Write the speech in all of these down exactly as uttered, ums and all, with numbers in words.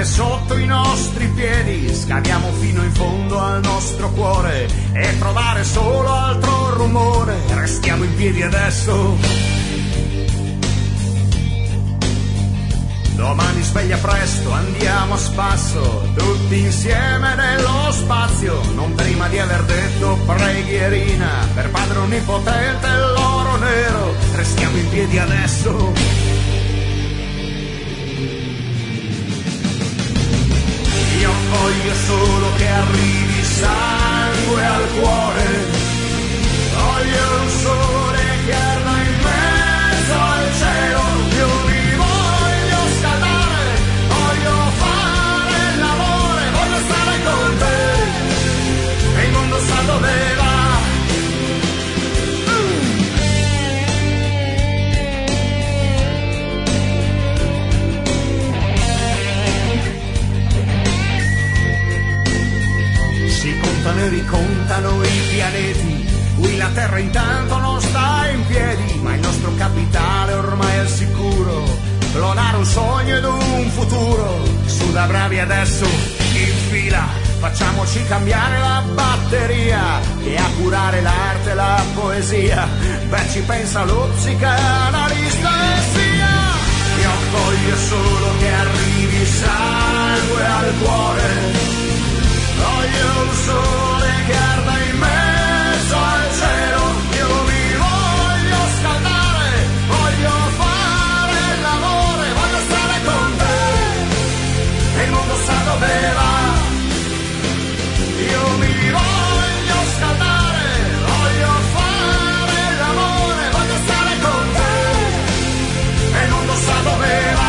che sotto i nostri piedi scaviamo fino in fondo al nostro cuore e trovare solo altro rumore. Restiamo in piedi adesso. Domani sveglia presto, andiamo a spasso, tutti insieme nello spazio, non prima di aver detto preghierina per padre onnipotente e l'oro nero. Restiamo in piedi adesso. Io voglio solo che arrivi sangue al cuore, voglio un sole che arda in mezzo al cielo. Io mi voglio scaldare, voglio fare l'amore, voglio stare con te e il mondo sa dove va. Si contano e ricontano i pianeti, qui la Terra intanto non sta in piedi, ma il nostro capitale ormai è al sicuro, clonare un sogno ed un futuro. Su da bravi adesso, in fila, facciamoci cambiare la batteria, che a curare l'arte e la poesia, beh ci pensa lo psicanalista e sia. Io voglio solo che arrivi sangue al cuore, voglio un sole che arda in mezzo al cielo. Io mi voglio scaldare, voglio fare l'amore, voglio stare con te e il mondo sa dove va. Io mi voglio scaldare, voglio fare l'amore, voglio stare con te e il mondo sa dove va.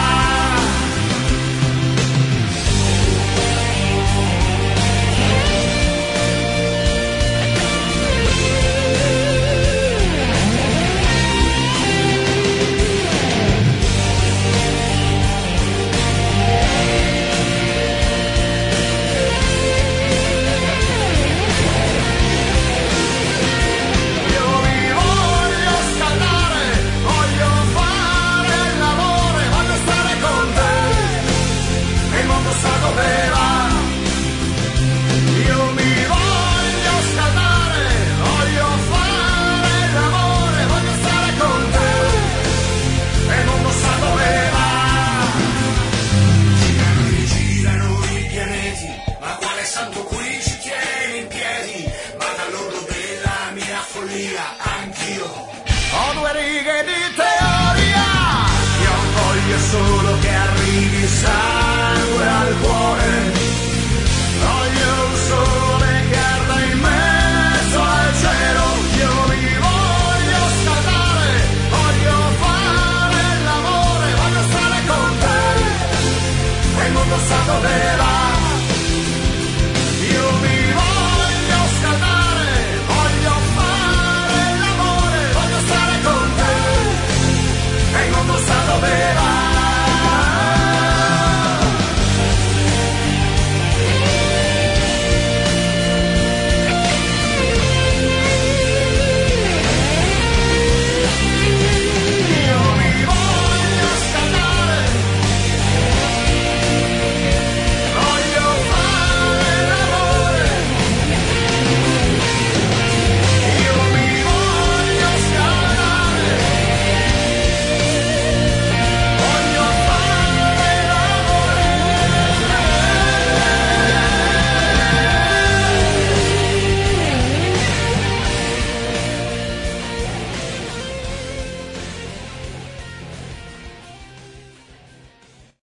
Ho due righe di teoria, io voglio solo che arrivi sangue al cuore,